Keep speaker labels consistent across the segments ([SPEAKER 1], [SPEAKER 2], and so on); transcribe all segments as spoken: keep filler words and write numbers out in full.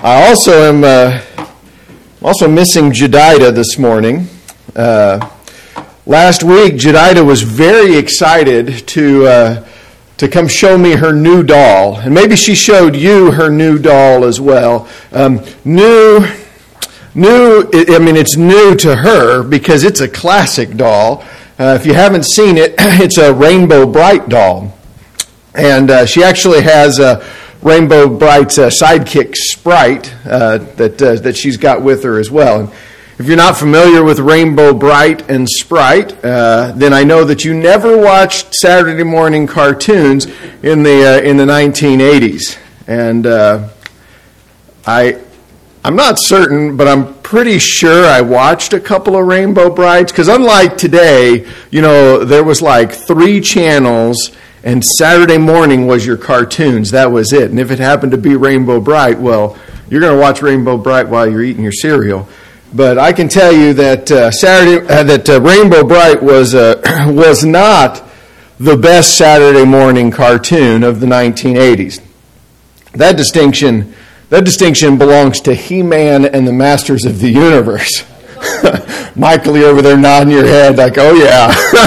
[SPEAKER 1] I also am uh, also missing Jedida this morning. Uh, last week, Jedida was very excited to uh, to come show me her new doll, and maybe she showed you her new doll as well. Um, new, new. I mean, it's new to her because it's a classic doll. Uh, if you haven't seen it, it's a Rainbow Brite doll, and uh, she actually has a Rainbow Brite's uh, sidekick Sprite uh, that uh, that she's got with her as well. And if you're not familiar with Rainbow Brite and Sprite, uh, then I know that you never watched Saturday morning cartoons in the uh, in the nineteen eighties. And uh, I I'm not certain, but I'm pretty sure I watched a couple of Rainbow Brites, because unlike today, you know, there was like three channels. And Saturday morning was your cartoons. That was it. And if it happened to be Rainbow Brite, well, you're going to watch Rainbow Brite while you're eating your cereal. But I can tell you that uh, Saturday uh, that uh, Rainbow Brite was uh, was not the best Saturday morning cartoon of the nineteen eighties. That distinction that distinction belongs to He-Man and the Masters of the Universe. Michael, you're over there nodding your head like, oh yeah.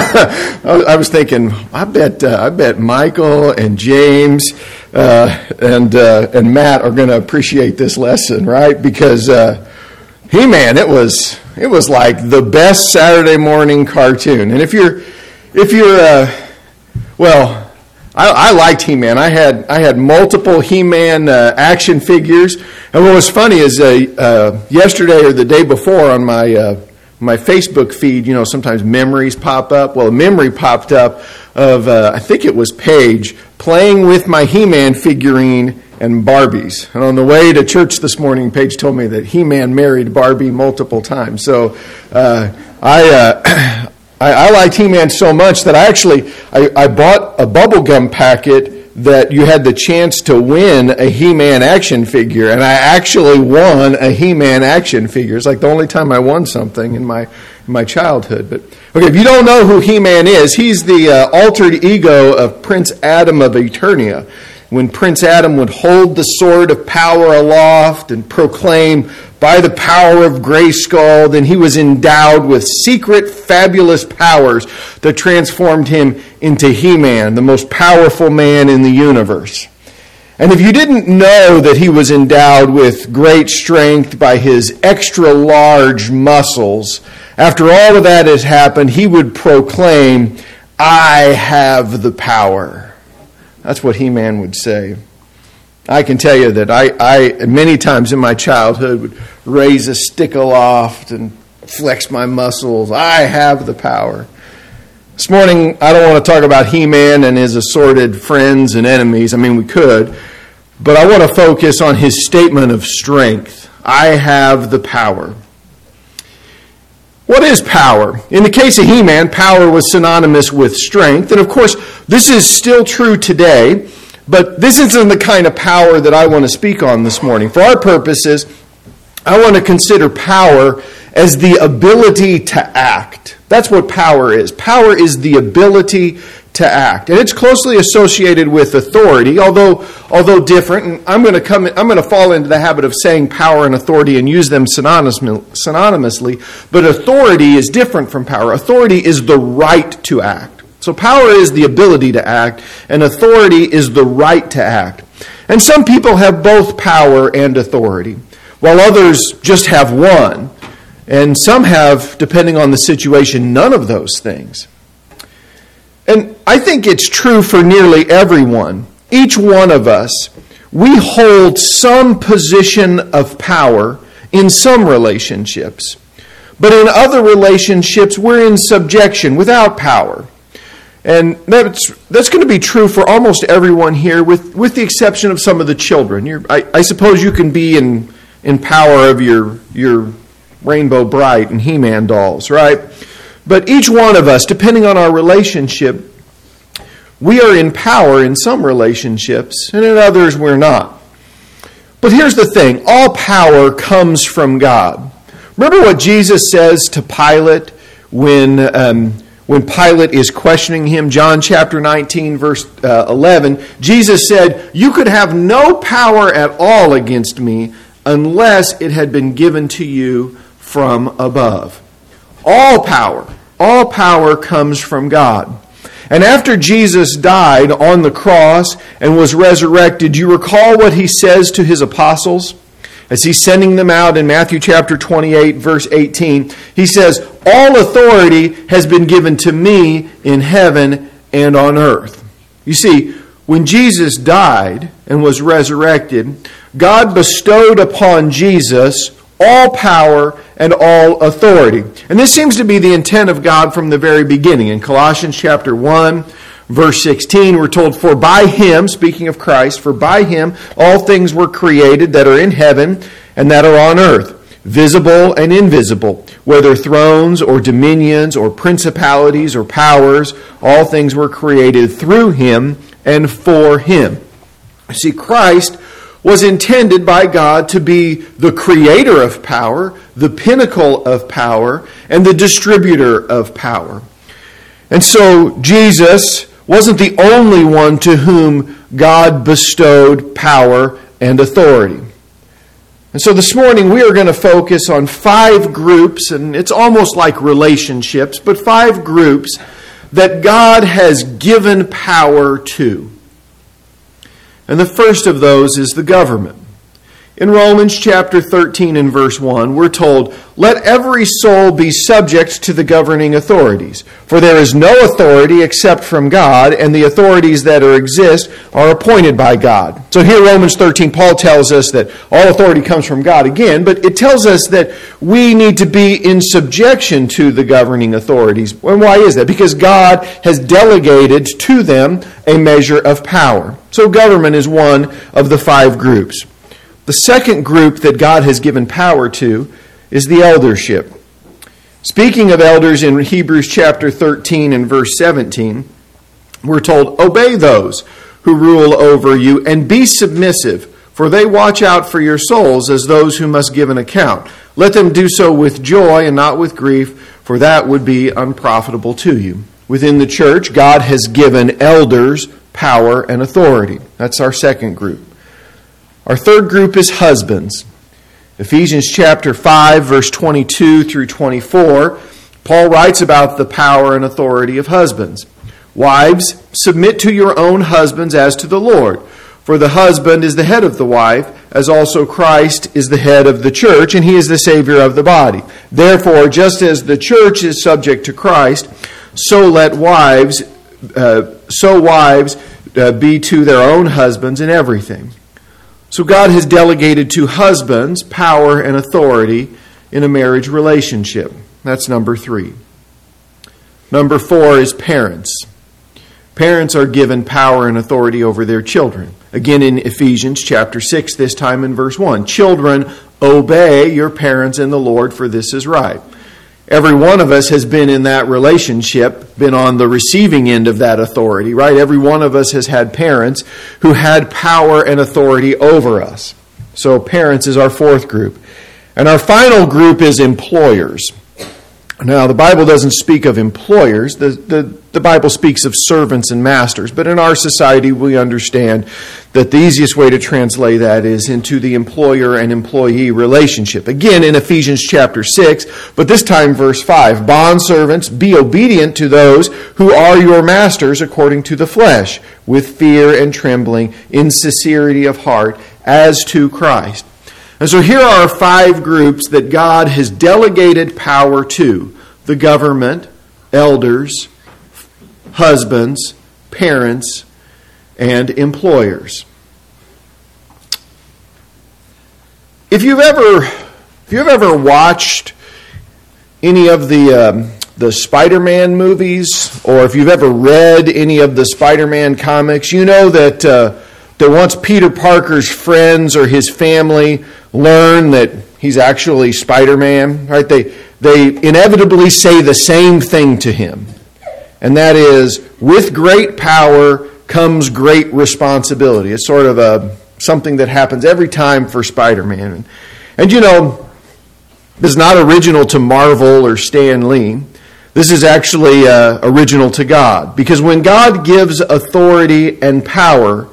[SPEAKER 1] I was thinking, I bet, uh, I bet Michael and James uh, and uh, and Matt are going to appreciate this lesson, right? Because uh, He-Man, it was it was like the best Saturday morning cartoon. And if you're if you're uh, well. I, I liked He-Man. I had I had multiple He-Man uh, action figures, and what was funny is uh, uh, yesterday or the day before on my uh, my Facebook feed, you know, sometimes memories pop up. Well, a memory popped up of uh, I think it was Paige playing with my He-Man figurine and Barbies. And on the way to church this morning, Paige told me that He-Man married Barbie multiple times. So uh, I. Uh, I, I liked He-Man so much that I actually I, I bought a bubblegum packet that you had the chance to win a He-Man action figure, and I actually won a He-Man action figure. It's like the only time I won something in my in my childhood. But okay, if you don't know who He-Man is, he's the uh, altered ego of Prince Adam of Eternia. When Prince Adam would hold the sword of power aloft and proclaim, by the power of Grayskull, then he was endowed with secret, fabulous powers that transformed him into He-Man, the most powerful man in the universe. And if you didn't know that he was endowed with great strength by his extra-large muscles, after all of that has happened, he would proclaim, I have the power. That's what He-Man would say. I can tell you that I, I, many times in my childhood, would raise a stick aloft and flex my muscles. I have the power. This morning, I don't want to talk about He-Man and his assorted friends and enemies. I mean, we could. But I want to focus on his statement of strength. I have the power. What is power? In the case of He-Man, power was synonymous with strength. And of course, this is still true today. But this isn't the kind of power that I want to speak on this morning. For our purposes, I want to consider power as the ability to act. That's what power is. Power is the ability to act. And it's closely associated with authority, although although different. And I'm going to come I'm going to fall into the habit of saying power and authority and use them synonymously, but authority is different from power. Authority is the right to act. So power is the ability to act, and authority is the right to act. And some people have both power and authority, while others just have one. And some have, depending on the situation, none of those things. And I think it's true for nearly everyone. Each one of us, we hold some position of power in some relationships. But in other relationships, we're in subjection without power. And that's that's going to be true for almost everyone here, with, with the exception of some of the children. You're, I, I suppose you can be in, in power of your, your Rainbow Brite and He-Man dolls, right? But each one of us, depending on our relationship, we are in power in some relationships, and in others we're not. But here's the thing. All power comes from God. Remember what Jesus says to Pilate when... Um, When Pilate is questioning him, John chapter nineteen, verse uh, eleven, Jesus said, you could have no power at all against me unless it had been given to you from above. All power, all power comes from God. And after Jesus died on the cross and was resurrected, do you recall what he says to his apostles? As he's sending them out in Matthew chapter twenty-eight, verse eighteen, he says, all authority has been given to me in heaven and on earth. You see, when Jesus died and was resurrected, God bestowed upon Jesus all power and all authority. And this seems to be the intent of God from the very beginning. In Colossians chapter one, verse sixteen, we're told, for by him, speaking of Christ, for by him all things were created that are in heaven and that are on earth, visible and invisible, whether thrones or dominions or principalities or powers, all things were created through him and for him. See, Christ was intended by God to be the creator of power, the pinnacle of power, and the distributor of power. And so Jesus wasn't the only one to whom God bestowed power and authority. And so this morning we are going to focus on five groups, and it's almost like relationships, but five groups that God has given power to. And the first of those is the government. In Romans chapter thirteen and verse one, we're told, let every soul be subject to the governing authorities, for there is no authority except from God, and the authorities that are exist are appointed by God. So here Romans thirteen, Paul tells us that all authority comes from God again, but it tells us that we need to be in subjection to the governing authorities. And why is that? Because God has delegated to them a measure of power. So government is one of the five groups. The second group that God has given power to is the eldership. Speaking of elders in Hebrews chapter thirteen and verse seventeen, we're told, obey those who rule over you and be submissive, for they watch out for your souls as those who must give an account. Let them do so with joy and not with grief, for that would be unprofitable to you. Within the church, God has given elders power and authority. That's our second group. Our third group is husbands. Ephesians chapter five, verse twenty-two through twenty-four, Paul writes about the power and authority of husbands. Wives, submit to your own husbands as to the Lord. For the husband is the head of the wife, as also Christ is the head of the church, and he is the Savior of the body. Therefore, just as the church is subject to Christ, so let wives, uh, so wives uh, be to their own husbands in everything. So God has delegated to husbands power and authority in a marriage relationship. That's number three. Number four is parents. Parents are given power and authority over their children. Again in Ephesians chapter six, this time in verse one. Children, obey your parents in the Lord, for this is right. Every one of us has been in that relationship, been on the receiving end of that authority, right? Every one of us has had parents who had power and authority over us. So parents is our fourth group. And our final group is employers. Now, the Bible doesn't speak of employers. The, the, the Bible speaks of servants and masters. But in our society, we understand that the easiest way to translate that is into the employer and employee relationship. Again, in Ephesians chapter six, but this time verse five. Bondservants, be obedient to those who are your masters according to the flesh, with fear and trembling, in sincerity of heart, as to Christ. And so here are five groups that God has delegated power to: the government, elders, husbands, parents, and employers. If you've ever, if you've ever watched any of the um, the Spider-Man movies, or if you've ever read any of the Spider-Man comics, you know that uh, that once Peter Parker's friends or his family learn that he's actually Spider-Man, right? They they inevitably say the same thing to him. And that is, with great power comes great responsibility. It's sort of a something that happens every time for Spider-Man. And, and you know, this is not original to Marvel or Stan Lee. This is actually uh, original to God. Because when God gives authority and power,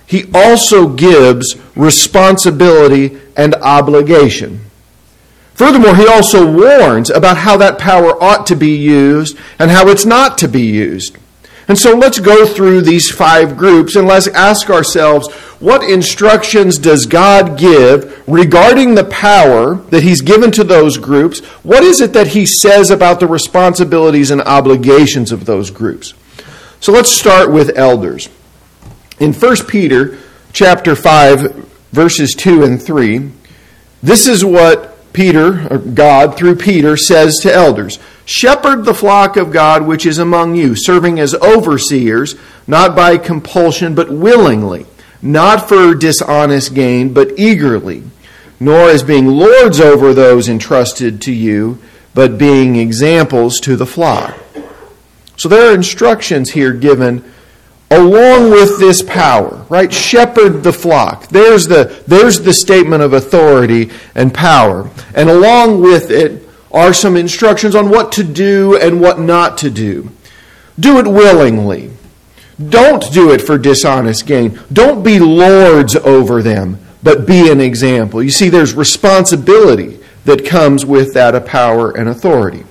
[SPEAKER 1] he also gives responsibility and obligation. Furthermore, he also warns about how that power ought to be used and how it's not to be used. And so let's go through these five groups and let's ask ourselves, what instructions does God give regarding the power that he's given to those groups? What is it that he says about the responsibilities and obligations of those groups? So let's start with elders. In First Peter chapter five, verses two and three, this is what Peter, or God, through Peter, says to elders. Shepherd the flock of God which is among you, serving as overseers, not by compulsion, but willingly, not for dishonest gain, but eagerly, nor as being lords over those entrusted to you, but being examples to the flock. So there are instructions here given along with this power, right? Shepherd the flock. There's the, there's the statement of authority and power. And along with it are some instructions on what to do and what not to do. Do it willingly. Don't do it for dishonest gain. Don't be lords over them, but be an example. You see, there's responsibility that comes with that power and authority.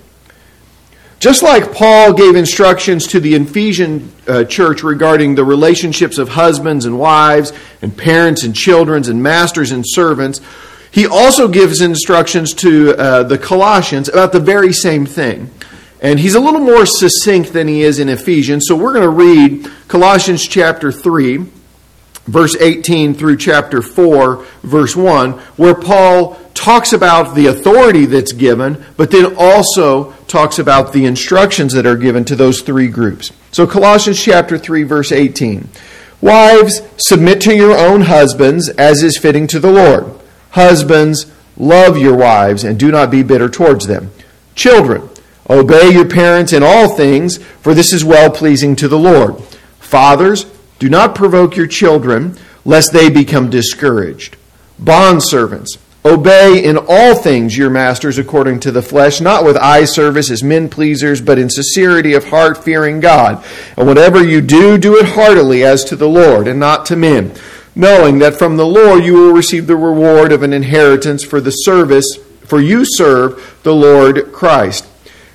[SPEAKER 1] Just like Paul gave instructions to the Ephesian uh, church regarding the relationships of husbands and wives and parents and children and masters and servants, he also gives instructions to uh, the Colossians about the very same thing. And he's a little more succinct than he is in Ephesians. So we're going to read Colossians chapter three, verse eighteen through chapter four, verse one, where Paul talks about the authority that's given, but then also talks about the instructions that are given to those three groups. So Colossians chapter three, verse eighteen. Wives, submit to your own husbands as is fitting to the Lord. Husbands, love your wives and do not be bitter towards them. Children, obey your parents in all things, for this is well-pleasing to the Lord. Fathers, do not provoke your children, lest they become discouraged. Bondservants, obey in all things your masters according to the flesh, not with eye service as men pleasers, but in sincerity of heart, fearing God. And whatever you do, do it heartily as to the Lord and not to men, knowing that from the Lord you will receive the reward of an inheritance for the service, for you serve the Lord Christ.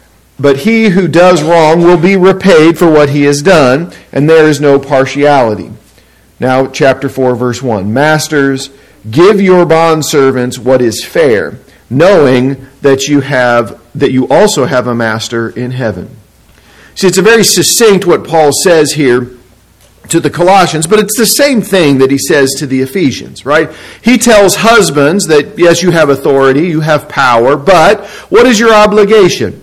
[SPEAKER 1] But he who does wrong will be repaid for what he has done, and there is no partiality. Now, chapter four, verse one. Masters, give your bondservants what is fair, knowing that you have that you also have a master in heaven. See, it's a very succinct what Paul says here to the Colossians, but it's the same thing that he says to the Ephesians, right? He tells husbands that, yes, you have authority, you have power, but what is your obligation?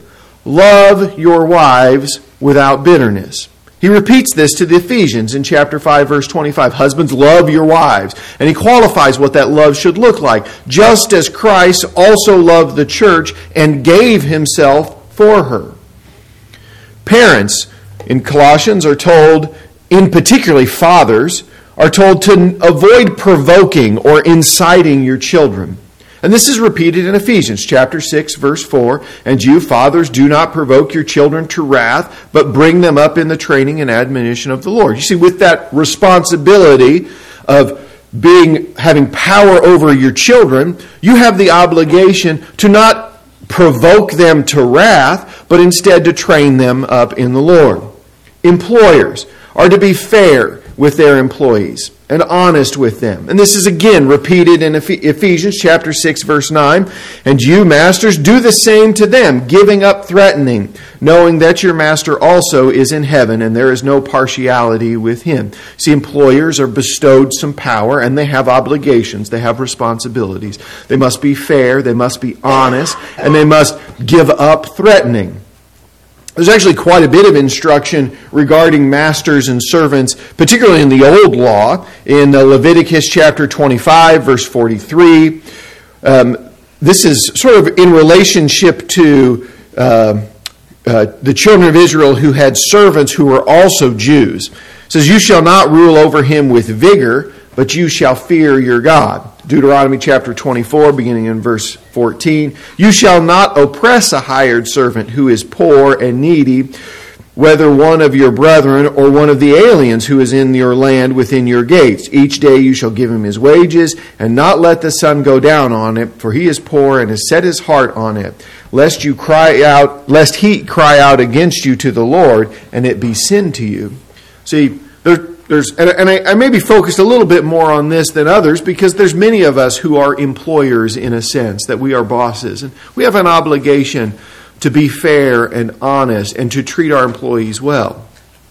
[SPEAKER 1] Love your wives without bitterness. He repeats this to the Ephesians in chapter five, verse twenty-five. Husbands, love your wives. And he qualifies what that love should look like. Just as Christ also loved the church and gave himself for her. Parents in Colossians are told, in particularly fathers, are told to avoid provoking or inciting your children. And this is repeated in Ephesians chapter six, verse four. And you, fathers, do not provoke your children to wrath, but bring them up in the training and admonition of the Lord. You see, with that responsibility of being having power over your children, you have the obligation to not provoke them to wrath, but instead to train them up in the Lord. Employers are to be fair with their employees and honest with them. And this is again repeated in Ephesians chapter six, verse nine. And you, masters, do the same to them, giving up threatening, knowing that your master also is in heaven, and there is no partiality with him. See, employers are bestowed some power, and they have obligations, they have responsibilities. They must be fair, they must be honest, and they must give up threatening. There's actually quite a bit of instruction regarding masters and servants, particularly in the Old Law, in Leviticus chapter twenty-five, verse forty-three. Um, this is sort of in relationship to uh, uh, the children of Israel who had servants who were also Jews. It says, you shall not rule over him with vigor, but you shall fear your God. Deuteronomy chapter twenty-four, beginning in verse fourteen. You shall not oppress a hired servant who is poor and needy, whether one of your brethren or one of the aliens who is in your land within your gates. Each day you shall give him his wages, and not let the sun go down on it, for he is poor and has set his heart on it, lest you cry out, lest he cry out against you to the Lord, and it be sin to you. See, there, there's, and, and I, I maybe focused a little bit more on this than others, because there's many of us who are employers in a sense, that we are bosses, and we have an obligation to be fair and honest and to treat our employees well.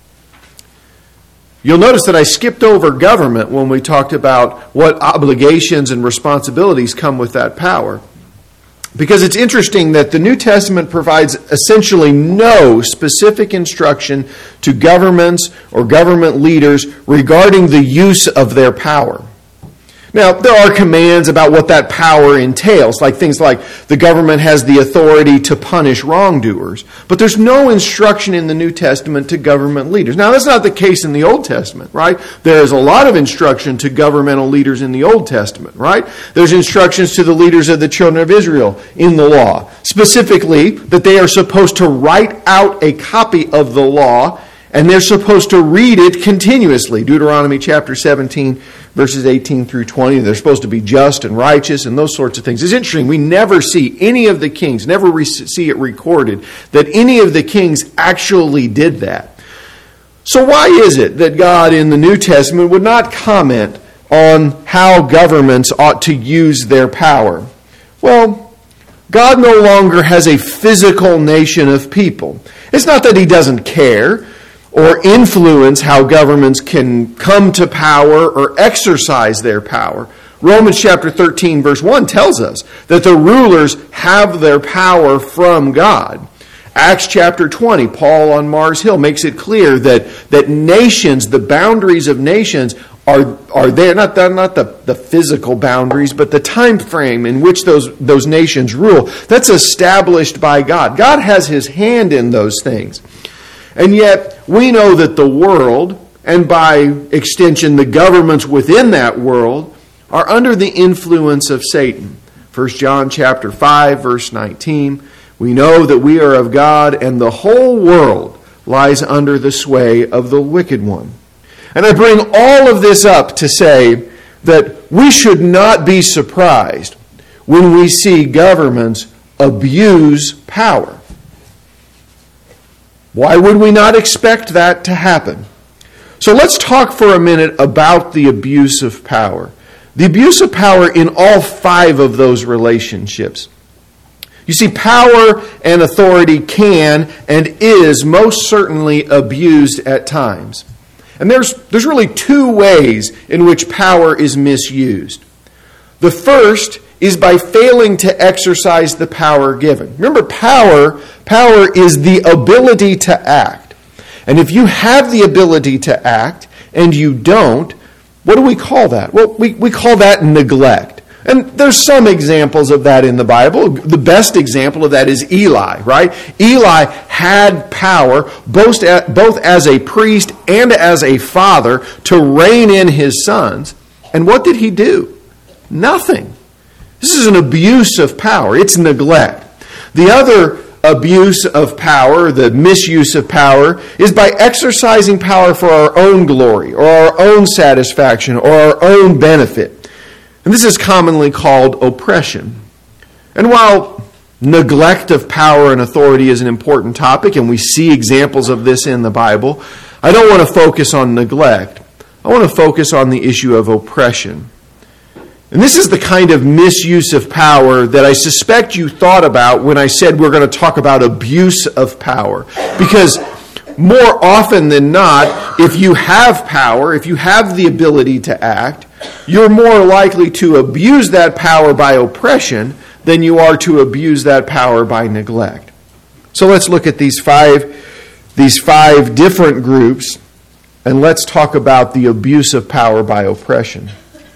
[SPEAKER 1] You'll notice that I skipped over government when we talked about what obligations and responsibilities come with that power. Because it's interesting that the New Testament provides essentially no specific instruction to governments or government leaders regarding the use of their power. Now, there are commands about what that power entails, like things like the government has the authority to punish wrongdoers. But there's no instruction in the New Testament to government leaders. Now, that's not the case in the Old Testament, right? There's a lot of instruction to governmental leaders in the Old Testament, right? There's instructions to the leaders of the children of Israel in the law, specifically that they are supposed to write out a copy of the law, and they're supposed to read it continuously. Deuteronomy chapter seventeen, verses eighteen through twenty. They're supposed to be just and righteous and those sorts of things. It's interesting. We never see any of the kings, never re- see it recorded, that any of the kings actually did that. So why is it that God in the New Testament would not comment on how governments ought to use their power? Well, God no longer has a physical nation of people. It's not that he doesn't care or influence how governments can come to power or exercise their power. Romans chapter thirteen, verse one tells us that the rulers have their power from God. Acts chapter twenty, Paul on Mars Hill makes it clear that, that nations, the boundaries of nations, are, are there, not, the, not the, the physical boundaries, but the time frame in which those, those nations rule. That's established by God. God has his hand in those things. And yet, we know that the world, and by extension the governments within that world, are under the influence of Satan. First John chapter five, verse nineteen, we know that we are of God, and the whole world lies under the sway of the wicked one. And I bring all of this up to say that we should not be surprised when we see governments abuse power. Why would we not expect that to happen? So let's talk for a minute about the abuse of power. The abuse of power in all five of those relationships. You see, power and authority can and is most certainly abused at times. And there's, there's really two ways in which power is misused. The first is by failing to exercise the power given. Remember, power, power is the ability to act. And if you have the ability to act and you don't, what do we call that? Well, we, we call that neglect. And there's some examples of that in the Bible. The best example of that is Eli, right? Eli had power both as a priest and as a father to rein in his sons. And what did he do? Nothing. This is an abuse of power. It's neglect. The other abuse of power, the misuse of power, is by exercising power for our own glory or our own satisfaction or our own benefit. And this is commonly called oppression. And while neglect of power and authority is an important topic, and we see examples of this in the Bible, I don't want to focus on neglect. I want to focus on the issue of oppression. And this is the kind of misuse of power that I suspect you thought about when I said we're going to talk about abuse of power. Because more often than not, if you have power, if you have the ability to act, you're more likely to abuse that power by oppression than you are to abuse that power by neglect. So let's look at these five, these five different groups, and let's talk about the abuse of power by oppression.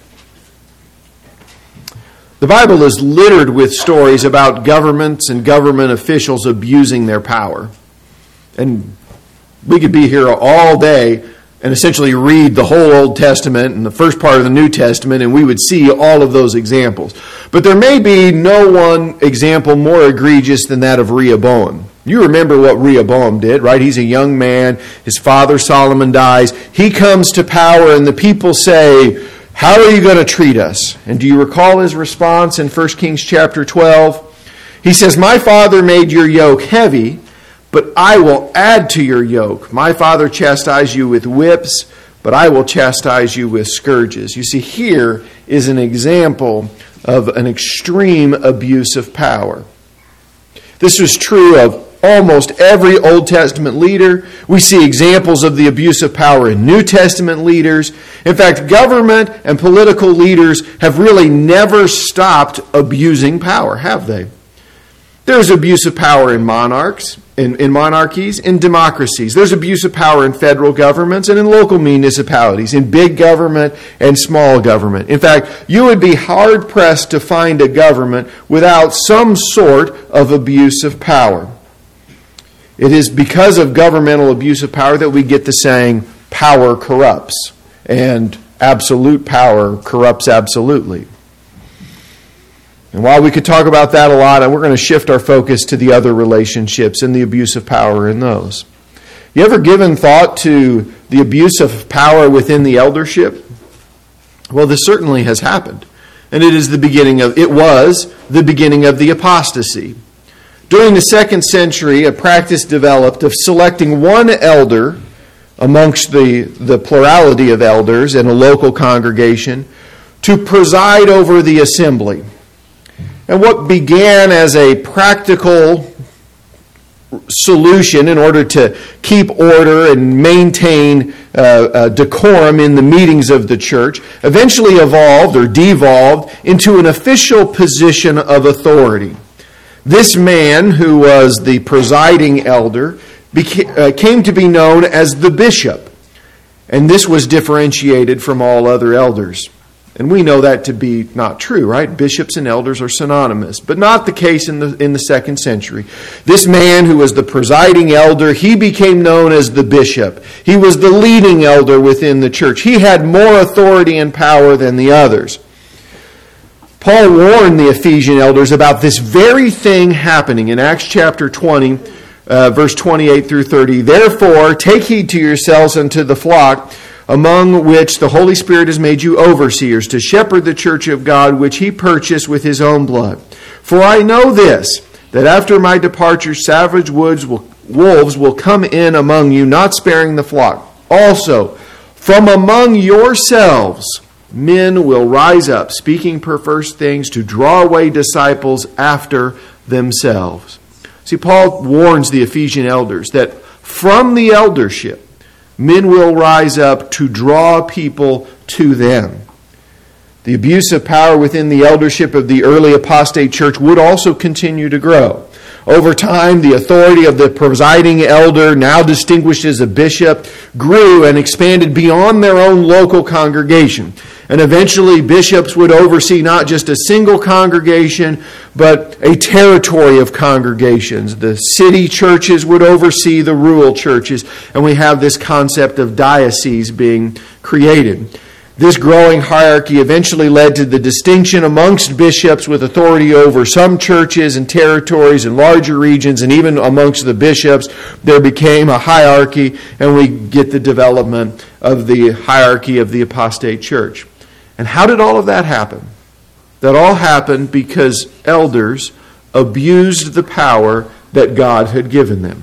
[SPEAKER 1] The Bible is littered with stories about governments and government officials abusing their power. And we could be here all day and essentially read the whole Old Testament and the first part of the New Testament, and we would see all of those examples. But there may be no one example more egregious than that of Rehoboam. You remember what Rehoboam did, right? He's a young man. His father Solomon dies. He comes to power, and the people say, "How are you going to treat us?" And do you recall his response in First Kings chapter twelve? He says, "My father made your yoke heavy, but I will add to your yoke. My father chastised you with whips, but I will chastise you with scourges." You see, here is an example of an extreme abuse of power. This was true of almost every Old Testament leader. We see examples of the abuse of power in New Testament leaders. In fact, government and political leaders have really never stopped abusing power, have they? There's abuse of power in monarchs, in, in monarchies, in democracies. There's abuse of power in federal governments and in local municipalities, in big government and small government. In fact, you would be hard-pressed to find a government without some sort of abuse of power. It is because of governmental abuse of power that we get the saying, power corrupts, and absolute power corrupts absolutely. And while we could talk about that a lot, and we're going to shift our focus to the other relationships and the abuse of power in those. You ever given thought to the abuse of power within the eldership? Well, this certainly has happened. And it is the beginning of, it was the beginning of the apostasy. During the second century, a practice developed of selecting one elder amongst the, the plurality of elders in a local congregation to preside over the assembly. And what began as a practical solution in order to keep order and maintain uh, uh, decorum in the meetings of the church eventually evolved or devolved into an official position of authority. This man, who was the presiding elder, became, uh, came to be known as the bishop. And this was differentiated from all other elders. And we know that to be not true, right? Bishops and elders are synonymous, but not the case in the in the second century. This man who was the presiding elder, he became known as the bishop. He was the leading elder within the church. He had more authority and power than the others. Paul warned the Ephesian elders about this very thing happening in Acts chapter twenty, uh, verse twenty-eight through thirty. "Therefore, take heed to yourselves and to the flock, among which the Holy Spirit has made you overseers, to shepherd the church of God, which he purchased with his own blood. For I know this, that after my departure savage wolves will, wolves will come in among you, not sparing the flock. Also, from among yourselves men will rise up, speaking perverse things, to draw away disciples after themselves." See, Paul warns the Ephesian elders that from the eldership, men will rise up to draw people to them. The abuse of power within the eldership of the early apostate church would also continue to grow. Over time, the authority of the presiding elder, now distinguished as a bishop, grew and expanded beyond their own local congregation. And eventually, bishops would oversee not just a single congregation, but a territory of congregations. The city churches would oversee the rural churches, and we have this concept of diocese being created. This growing hierarchy eventually led to the distinction amongst bishops with authority over some churches and territories and larger regions, and even amongst the bishops there became a hierarchy, and we get the development of the hierarchy of the apostate church. And how did all of that happen? That all happened because elders abused the power that God had given them.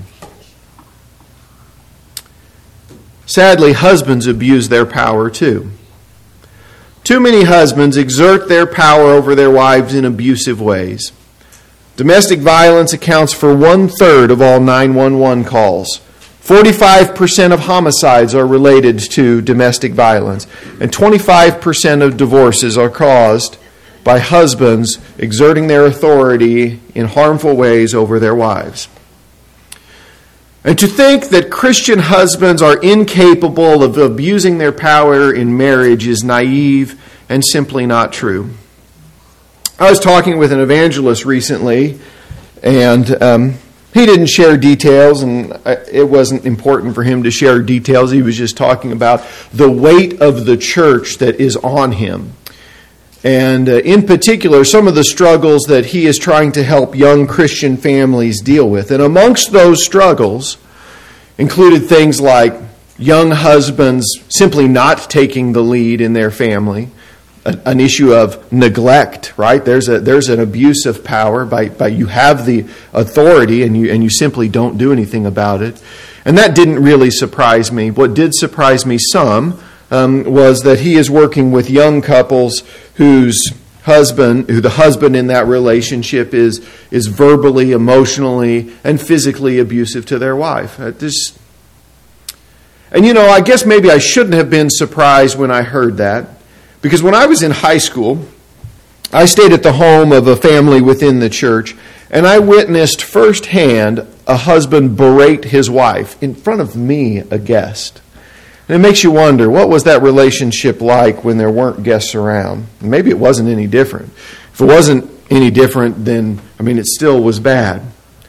[SPEAKER 1] Sadly, husbands abuse their power too. Too many husbands exert their power over their wives in abusive ways. Domestic violence accounts for one-third of all nine one one calls. forty-five percent of homicides are related to domestic violence, and twenty-five percent of divorces are caused by husbands exerting their authority in harmful ways over their wives. And to think that Christian husbands are incapable of abusing their power in marriage is naive and simply not true. I was talking with an evangelist recently, and um, He didn't share details, and it wasn't important for him to share details. He was just talking about the weight of the church that is on him. And uh, in particular, some of the struggles that he is trying to help young Christian families deal with. And amongst those struggles included things like young husbands simply not taking the lead in their family, an issue of neglect, right? There's a there's an abuse of power by by you have the authority and you and you simply don't do anything about it. And that didn't really surprise me. What did surprise me some um, was that he is working with young couples whose husband, who the husband in that relationship is is verbally, emotionally, and physically abusive to their wife. Uh, this, and you know, I guess maybe I shouldn't have been surprised when I heard that. Because when I was in high school, I stayed at the home of a family within the church, and I witnessed firsthand a husband berate his wife in front of me, a guest. And it makes you wonder, what was that relationship like when there weren't guests around? Maybe it wasn't any different. If it wasn't any different, then, I mean, it still was bad.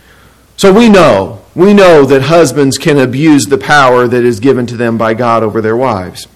[SPEAKER 1] So we know, we know that husbands can abuse the power that is given to them by God over their wives.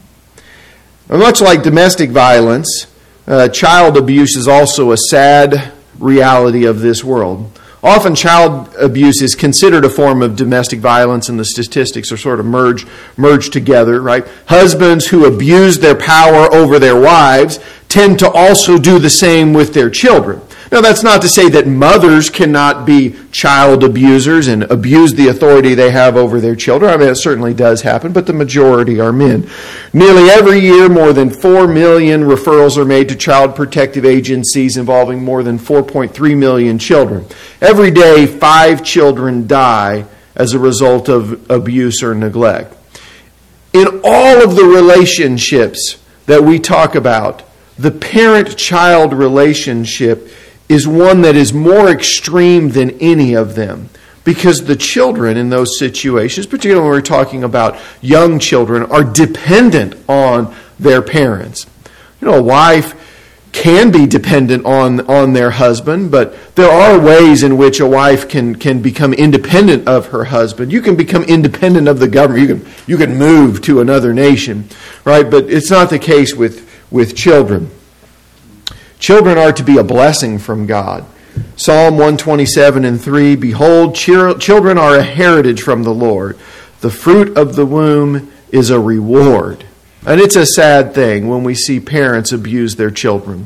[SPEAKER 1] Much like domestic violence, uh, child abuse is also a sad reality of this world. Often child abuse is considered a form of domestic violence, and the statistics are sort of merged, merged together, right? Husbands who abuse their power over their wives tend to also do the same with their children. Now, that's not to say that mothers cannot be child abusers and abuse the authority they have over their children. I mean, it certainly does happen, but the majority are men. Nearly every year, more than four million referrals are made to child protective agencies involving more than four point three million children. Every day, five children die as a result of abuse or neglect. In all of the relationships that we talk about, the parent-child relationship is one that is more extreme than any of them, because the children in those situations, particularly when we're talking about young children, are dependent on their parents. You know, a wife can be dependent on, on their husband, but there are ways in which a wife can, can become independent of her husband. You can become independent of the government. You can you can move to another nation, right? But it's not the case with, with children. Children are to be a blessing from God. Psalm one twenty-seven and three, behold, children are a heritage from the Lord. The fruit of the womb is a reward. And it's a sad thing when we see parents abuse their children.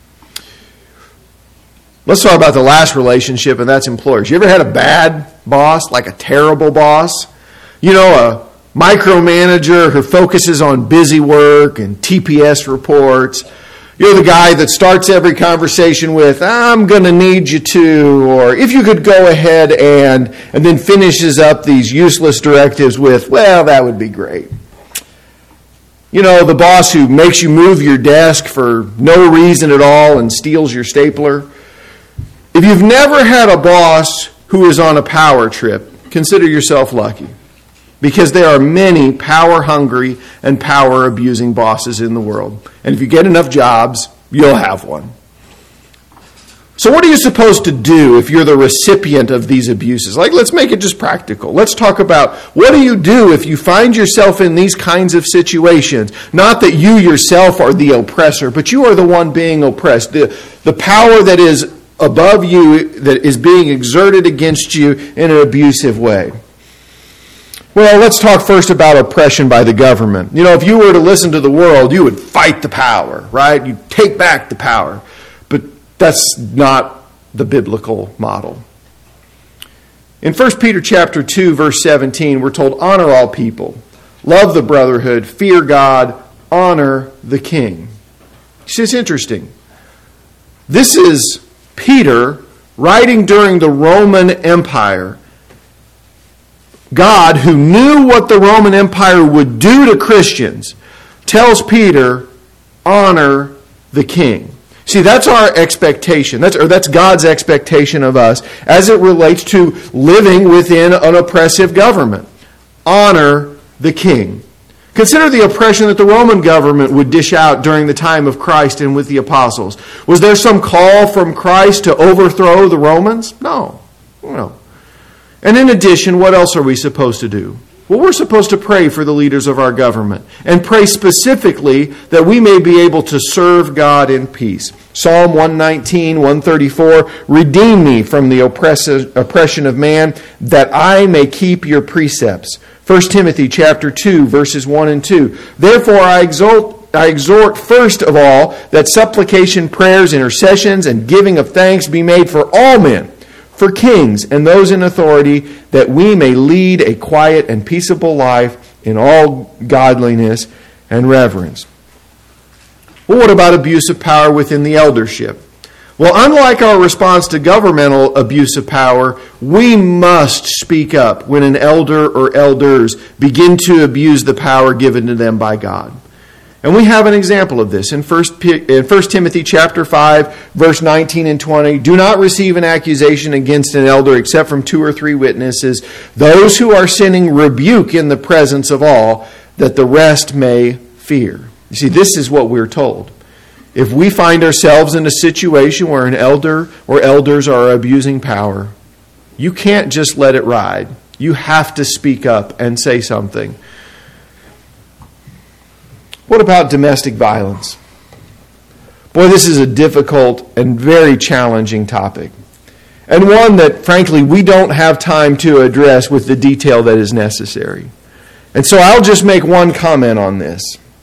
[SPEAKER 1] Let's talk about the last relationship, and that's employers. You ever had a bad boss, like a terrible boss? You know, a micromanager who focuses on busy work and T P S reports. You're the guy that starts every conversation with, I'm going to need you to, or if you could go ahead and, and then finishes up these useless directives with, well, that would be great. You know, the boss who makes you move your desk for no reason at all and steals your stapler. If you've never had a boss who is on a power trip, consider yourself lucky. Because there are many power-hungry and power-abusing bosses in the world. And if you get enough jobs, you'll have one. So what are you supposed to do if you're the recipient of these abuses? Like, let's make it just practical. Let's talk about what do you do if you find yourself in these kinds of situations? Not that you yourself are the oppressor, but you are the one being oppressed. The, the power that is above you, that is being exerted against you in an abusive way. Well, let's talk first about oppression by the government. You know, if you were to listen to the world, you would fight the power, right? You'd take back the power. But that's not the biblical model. In First Peter chapter two, verse seventeen, we're told, honor all people, love the brotherhood, fear God, honor the king. See, it's interesting. This is Peter writing during the Roman Empire. God, who knew what the Roman Empire would do to Christians, tells Peter, honor the king. See, that's our expectation. That's, or that's God's expectation of us as it relates to living within an oppressive government. Honor the king. Consider the oppression that the Roman government would dish out during the time of Christ and with the apostles. Was there some call from Christ to overthrow the Romans? No. No. And in addition, what else are we supposed to do? Well, we're supposed to pray for the leaders of our government and pray specifically that we may be able to serve God in peace. Psalm one nineteen, one thirty-four, redeem me from the oppression of man, that I may keep your precepts. First Timothy chapter two, verses one and two. Therefore I exalt I exhort first of all that supplication, prayers, intercessions, and giving of thanks be made for all men, for kings and those in authority, that we may lead a quiet and peaceable life in all godliness and reverence. Well, what about abuse of power within the eldership? Well, unlike our response to governmental abuse of power, we must speak up when an elder or elders begin to abuse the power given to them by God. And we have an example of this in First Timothy chapter five, verse nineteen and twenty. Do not receive an accusation against an elder except from two or three witnesses. Those who are sinning rebuke in the presence of all, that the rest may fear. You see, this is what we're told. If we find ourselves in a situation where an elder or elders are abusing power, you can't just let it ride. You have to speak up and say something. What about domestic violence? Boy, this is a difficult and very challenging topic, and one that, frankly, we don't have time to address with the detail that is necessary. And so I'll just make one comment on this.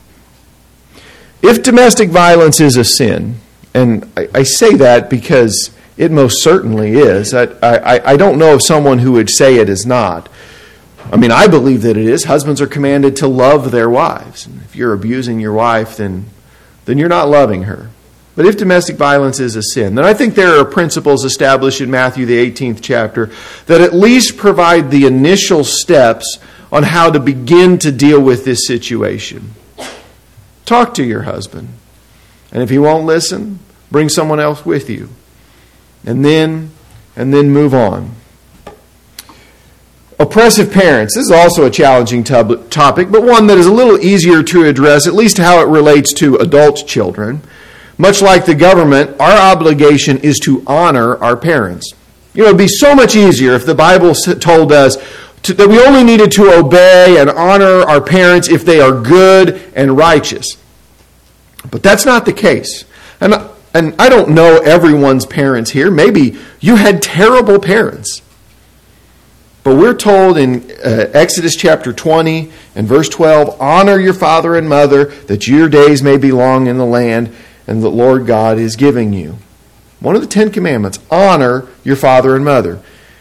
[SPEAKER 1] If domestic violence is a sin, and I, I say that because it most certainly is, I, I, I don't know of someone who would say it is not. I mean, I believe that it is. Husbands are commanded to love their wives. And if you're abusing your wife, then, then you're not loving her. But if domestic violence is a sin, then I think there are principles established in Matthew, the eighteenth chapter, that at least provide the initial steps on how to begin to deal with this situation. Talk to your husband. And if he won't listen, bring someone else with you. And then, and then move on. Oppressive parents. This is also a challenging tub- topic, but one that is a little easier to address, at least how it relates to adult children. Much like the government, our obligation is to honor our parents. You know, it would be so much easier if the Bible told us to, that we only needed to obey and honor our parents if they are good and righteous. But that's not the case. And, and I don't know everyone's parents here. Maybe you had terrible parents. But we're told in uh, Exodus chapter twenty and verse twelve, honor your father and mother, that your days may be long in the land and the Lord God is giving you. One of the Ten Commandments, honor your father and mother.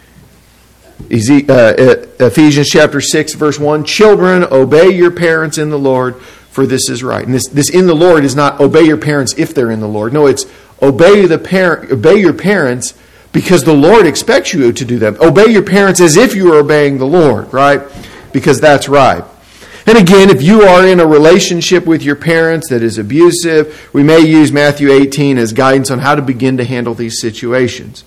[SPEAKER 1] Ephesians chapter six, verse one, children, obey your parents in the Lord, for this is right. And this, this in the Lord is not obey your parents if they're in the Lord. No, it's obey the parent, obey your parents because the Lord expects you to do that. Obey your parents as if you are obeying the Lord, right? Because that's right. And again, if you are in a relationship with your parents that is abusive, we may use Matthew eighteen as guidance on how to begin to handle these situations.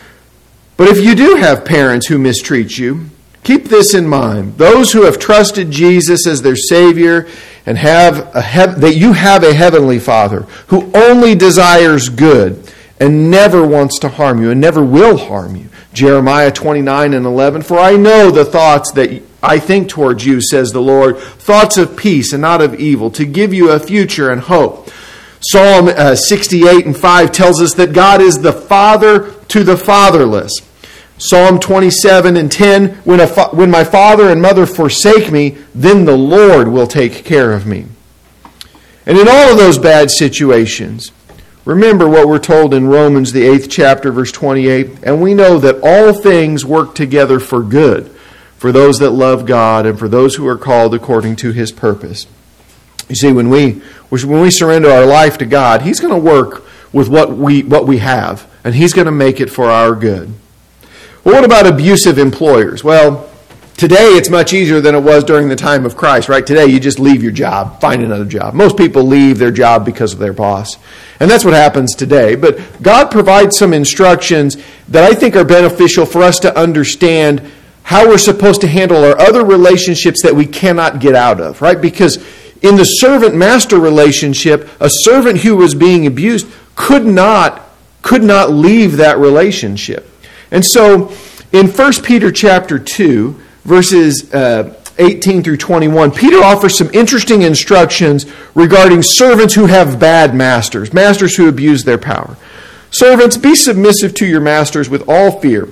[SPEAKER 1] But if you do have parents who mistreat you, keep this in mind. Those who have trusted Jesus as their Savior and have a he- that you have a heavenly Father who only desires good and never wants to harm you and never will harm you. Jeremiah twenty-nine and eleven, for I know the thoughts that I think towards you, says the Lord, thoughts of peace and not of evil, to give you a future and hope. Psalm uh, sixty-eight and five tells us that God is the Father to the fatherless. Psalm twenty-seven and ten, when, a fa- when my father and mother forsake me, then the Lord will take care of me. And in all of those bad situations, remember what we're told in Romans, the eighth chapter, verse twenty-eight, and we know that all things work together for good, for those that love God and for those who are called according to His purpose. You see, when we when we surrender our life to God, He's going to work with what we what we have, and He's going to make it for our good. Well, what about abusive employers? Well, today it's much easier than it was during the time of Christ, right? Today you just leave your job, find another job. Most people leave their job because of their boss. And that's what happens today. But God provides some instructions that I think are beneficial for us to understand how we're supposed to handle our other relationships that we cannot get out of, right? Because in the servant-master relationship, a servant who was being abused could not, could not leave that relationship. And so In First Peter chapter two, verses uh, eighteen through twenty-one, Peter offers some interesting instructions regarding servants who have bad masters, masters who abuse their power. Servants, be submissive to your masters with all fear,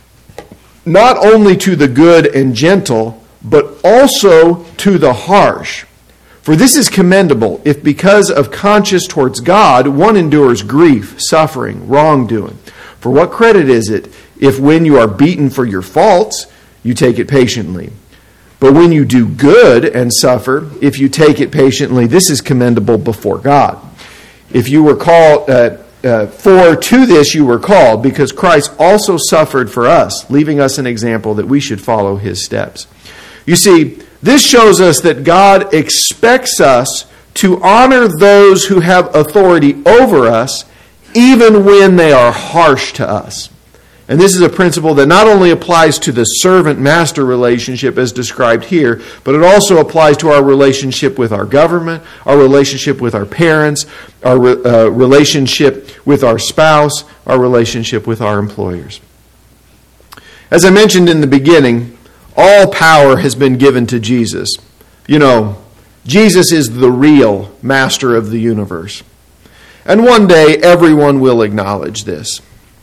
[SPEAKER 1] not only to the good and gentle, but also to the harsh. For this is commendable, if because of conscience towards God, one endures grief, suffering, wrongdoing. For what credit is it if when you are beaten for your faults, you take it patiently? But when you do good and suffer, if you take it patiently, this is commendable before God. If you were called, uh, uh, for to this you were called, because Christ also suffered for us, leaving us an example that we should follow his steps. You see, this shows us that God expects us to honor those who have authority over us, even when they are harsh to us. And this is a principle that not only applies to the servant-master relationship as described here, but it also applies to our relationship with our government, our relationship with our parents, our uh, relationship with our spouse, our relationship with our employers. As I mentioned in the beginning, all power has been given to Jesus. You know, Jesus is the real master of the universe. And one day, everyone will acknowledge this.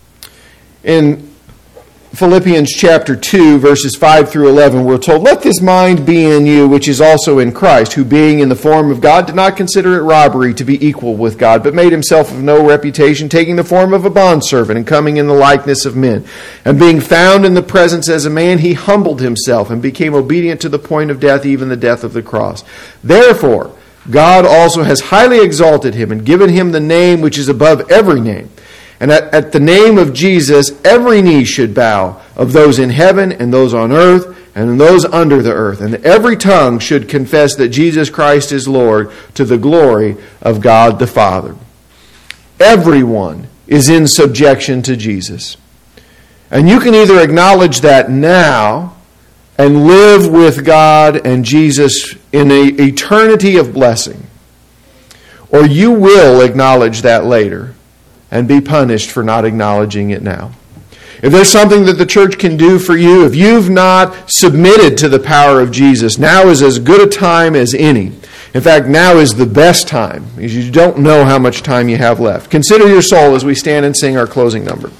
[SPEAKER 1] In Philippians chapter two, verses five through eleven, we're told, "Let this mind be in you, which is also in Christ, who being in the form of God did not consider it robbery to be equal with God, but made himself of no reputation, taking the form of a bondservant and coming in the likeness of men. And being found in the presence as a man, he humbled himself and became obedient to the point of death, even the death of the cross. Therefore, God also has highly exalted him and given him the name which is above every name. And at, at the name of Jesus, every knee should bow, of those in heaven and those on earth and those under the earth. And every tongue should confess that Jesus Christ is Lord, to the glory of God the Father." Everyone is in subjection to Jesus. And you can either acknowledge that now and live with God and Jesus in an eternity of blessing, or you will acknowledge that later and be punished for not acknowledging it now. If there's something that the church can do for you, if you've not submitted to the power of Jesus, now is as good a time as any. In fact, now is the best time, because you don't know how much time you have left. Consider your soul as we stand and sing our closing number.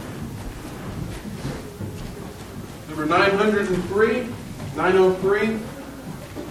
[SPEAKER 2] Number nine hundred three, nine oh three.